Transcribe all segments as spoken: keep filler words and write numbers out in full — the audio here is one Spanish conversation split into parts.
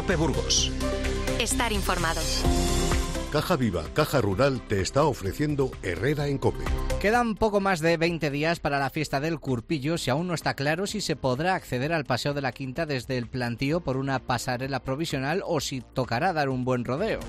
COPE Burgos. Estar informado. Caja Viva, Caja Rural te está ofreciendo Herrera en COPE. Quedan poco más de veinte días para la fiesta del Curpillos y aún no está claro si se podrá acceder al Paseo de la Quinta desde el plantío por una pasarela provisional o si tocará dar un buen rodeo.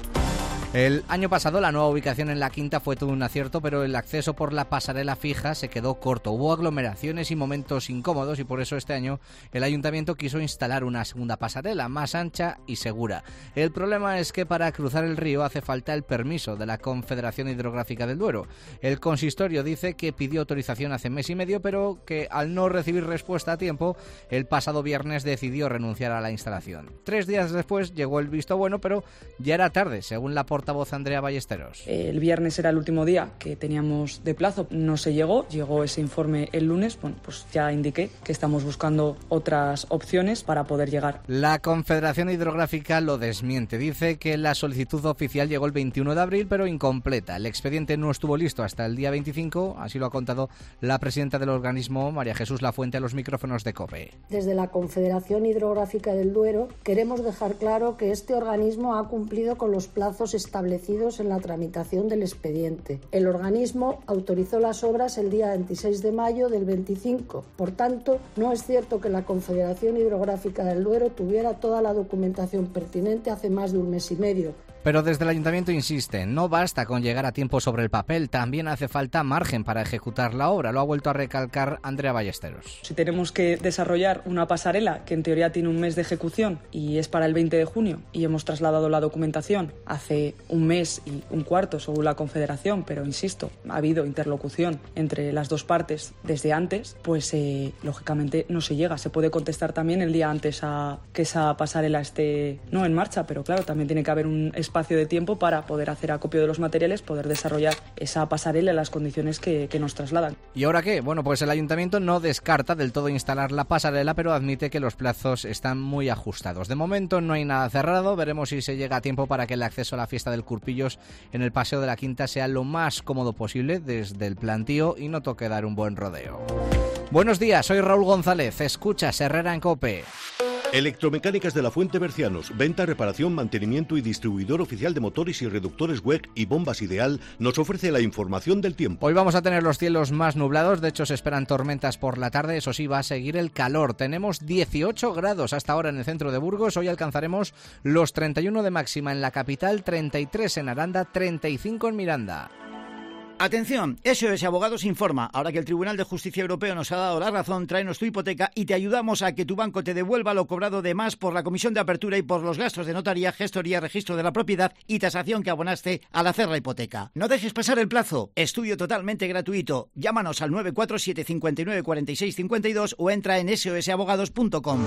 El año pasado la nueva ubicación en la Quinta fue todo un acierto, pero el acceso por la pasarela fija se quedó corto. Hubo aglomeraciones y momentos incómodos y por eso este año el ayuntamiento quiso instalar una segunda pasarela más ancha y segura. El problema es que para cruzar el río hace falta el permiso de la Confederación Hidrográfica del Duero. El consistorio dice que pidió autorización hace mes y medio, pero que al no recibir respuesta a tiempo, el pasado viernes decidió renunciar a la instalación. Tres días después llegó el visto bueno, pero ya era tarde, según la portavoz Andrea Ballesteros. El viernes era el último día que teníamos de plazo, no se llegó, llegó ese informe el lunes, bueno, pues ya indiqué que estamos buscando otras opciones para poder llegar. La Confederación Hidrográfica lo desmiente, dice que la solicitud oficial llegó el veintiuno de abril, pero incompleta. El expediente no estuvo listo hasta el día veinticinco, así lo ha contado la presidenta del organismo, María Jesús Lafuente, a los micrófonos de COPE. Desde la Confederación Hidrográfica del Duero queremos dejar claro que este organismo ha cumplido con los plazos establecidos en la tramitación del expediente. El organismo autorizó las obras el día veintiséis de mayo del veinticinco. Por tanto, no es cierto que la Confederación Hidrográfica del Duero tuviera toda la documentación pertinente hace más de un mes y medio. Pero desde el ayuntamiento insiste, no basta con llegar a tiempo sobre el papel, también hace falta margen para ejecutar la obra. Lo ha vuelto a recalcar Andrea Ballesteros. Si tenemos que desarrollar una pasarela que en teoría tiene un mes de ejecución y es para el veinte de junio y hemos trasladado la documentación hace un mes y un cuarto según la Confederación, pero insisto, ha habido interlocución entre las dos partes desde antes, pues eh, lógicamente no se llega. Se puede contestar también el día antes a que esa pasarela esté no en marcha, pero claro, también tiene que haber un espacio de tiempo para poder hacer acopio de los materiales, poder desarrollar esa pasarela en las condiciones que, que nos trasladan. ¿Y ahora qué? Bueno, pues el ayuntamiento no descarta del todo instalar la pasarela, pero admite que los plazos están muy ajustados. De momento no hay nada cerrado, veremos si se llega a tiempo para que el acceso a la fiesta del Curpillos en el Paseo de la Quinta sea lo más cómodo posible desde el plantío y no toque dar un buen rodeo. Buenos días, soy Raúl González, escuchas Herrera en COPE. Electromecánicas de la Fuente Bercianos, venta, reparación, mantenimiento y distribuidor oficial de motores y reductores W E C y bombas Ideal, nos ofrece la información del tiempo. Hoy vamos a tener los cielos más nublados, de hecho se esperan tormentas por la tarde, eso sí, va a seguir el calor. Tenemos dieciocho grados hasta ahora en el centro de Burgos, hoy alcanzaremos los treinta y uno de máxima en la capital, treinta y tres en Aranda, treinta y cinco en Miranda. Atención, S O S Abogados informa. Ahora que el Tribunal de Justicia Europeo nos ha dado la razón, tráenos tu hipoteca y te ayudamos a que tu banco te devuelva lo cobrado de más por la comisión de apertura y por los gastos de notaría, gestoría, registro de la propiedad y tasación que abonaste al hacer la hipoteca. No dejes pasar el plazo. Estudio totalmente gratuito. Llámanos al nueve cuatro siete cinco nueve cuatro seis cinco dos o entra en ese o ese abogados punto com.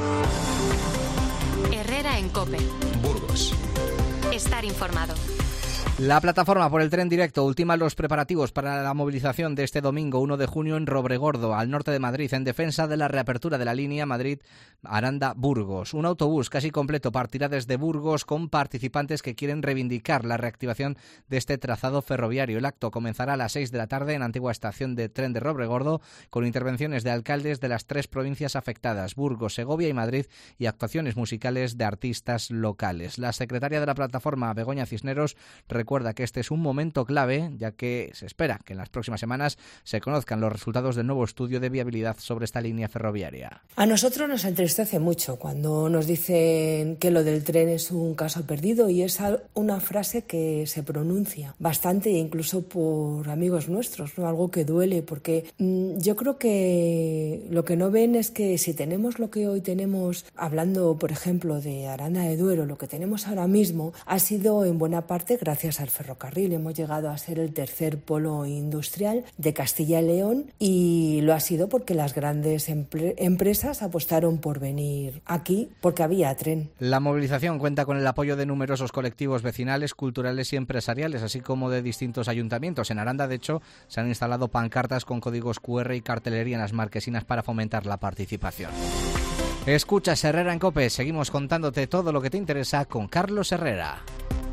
Herrera en COPE. Burgos. Estar informado. La plataforma por el tren directo ultima los preparativos para la movilización de este domingo uno de junio en Robregordo, al norte de Madrid, en defensa de la reapertura de la línea Madrid-Aranda-Burgos. Un autobús casi completo partirá desde Burgos con participantes que quieren reivindicar la reactivación de este trazado ferroviario. El acto comenzará a las seis de la tarde en la antigua estación de tren de Robregordo, con intervenciones de alcaldes de las tres provincias afectadas, Burgos, Segovia y Madrid, y actuaciones musicales de artistas locales. La secretaria de la plataforma, Begoña Cisneros, recuerda que este es un momento clave, ya que se espera que en las próximas semanas se conozcan los resultados del nuevo estudio de viabilidad sobre esta línea ferroviaria. A nosotros nos entristece mucho cuando nos dicen que lo del tren es un caso perdido, y es una frase que se pronuncia bastante, incluso por amigos nuestros, ¿no? Algo que duele, porque mmm, yo creo que lo que no ven es que si tenemos lo que hoy tenemos, hablando por ejemplo de Aranda de Duero, lo que tenemos ahora mismo ha sido en buena parte gracias al ferrocarril. Hemos llegado a ser el tercer polo industrial de Castilla y León, y lo ha sido porque las grandes empre- empresas apostaron por venir aquí porque había tren. La movilización cuenta con el apoyo de numerosos colectivos vecinales, culturales y empresariales, así como de distintos ayuntamientos. En Aranda, de hecho, se han instalado pancartas con códigos cu erre y cartelería en las marquesinas para fomentar la participación. Escuchas Herrera en COPE, seguimos contándote todo lo que te interesa con Carlos Herrera.